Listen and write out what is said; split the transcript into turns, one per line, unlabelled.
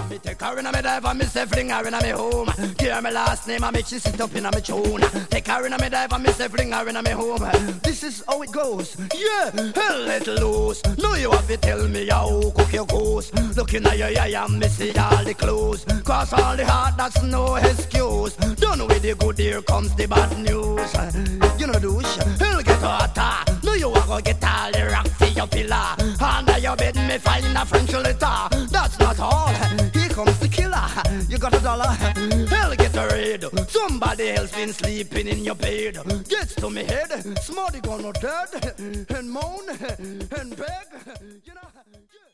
Me take her in a me dive and me say fling her in a me home. Give her my last name and make she sit up in a me tune. Take her in a me dive and me say fling her in a me home. This is how it goes. Yeah, hell let loose. No you have to tell me how cook your goose. Looking at your yeah and me see all the clues. Cross all the heart, that's no excuse. Done with the good, here comes the bad news. You know douche, hell get hotter. No you are gonna get all the rock for your pillar. Under your bed me find a French letter. That's not all, here comes the killer. You got $1, hell get a raid. Somebody else been sleeping in your bed. Gets to me head, smarty gonna dead. And moan, and beg, you know.